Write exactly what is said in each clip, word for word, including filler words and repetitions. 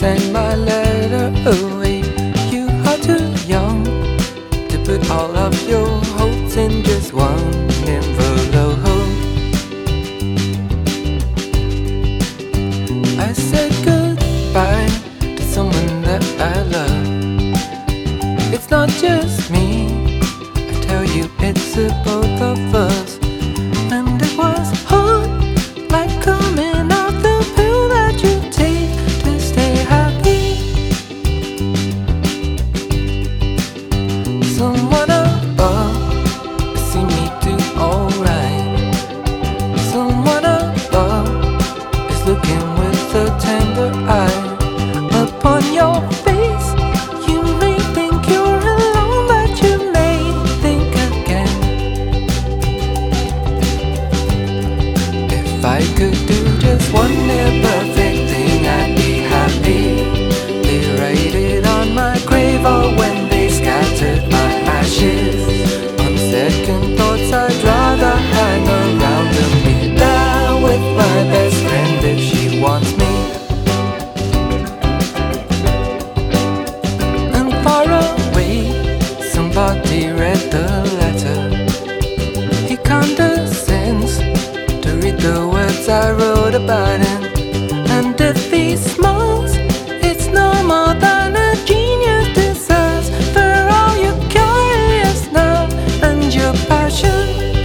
send my letter away. You are too young to put all of your hopes in just one envelope. I said goodbye to someone that I love. It's not just me, I tell you it's the both of us. And it was hard, like coming out the pill that you take to stay happy. Someone above has seen me do alright. Someone above is looking with a tender eye upon your face. You may think you're alone, but you may think again. If I could do just one near perfect thing, I'd be happy. They write it on my grave, or when they scattered my ashes. On second thoughts, I'd rather hang around and be down with my best friend if she wants me. And far away, somebody read the letter. He condescends to read the words I wrote about him. And if he smiles, it's no more than a genius deserves. For all your curious love and your passion,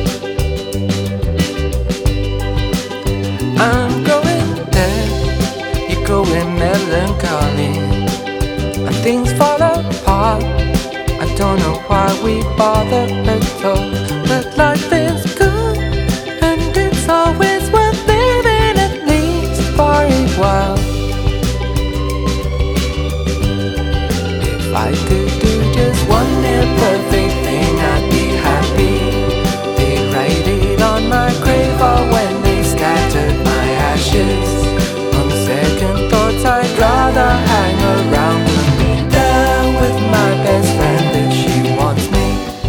I'm going there, you're going melancholy, and things fall apart. I don't know why we bother at all, but life is good, and it's always worth living, at least for a while. If I could do just one near perfect thing, I'd be happy. They write it on my grave, or when they scattered my ashes. On second thoughts, I'd rather hang around and be down with my best friend if she wants me.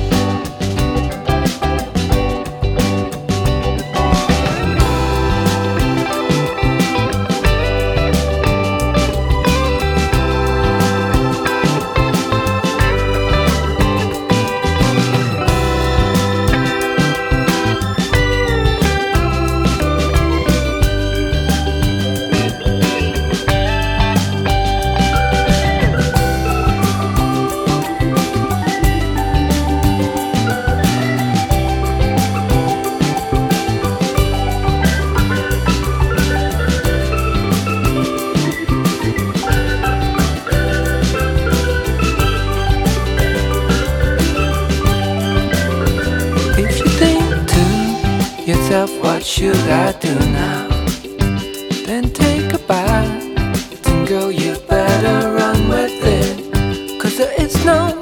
Yourself, what should I do now? Then take a bath, and girl, you better run with it, 'cause there is no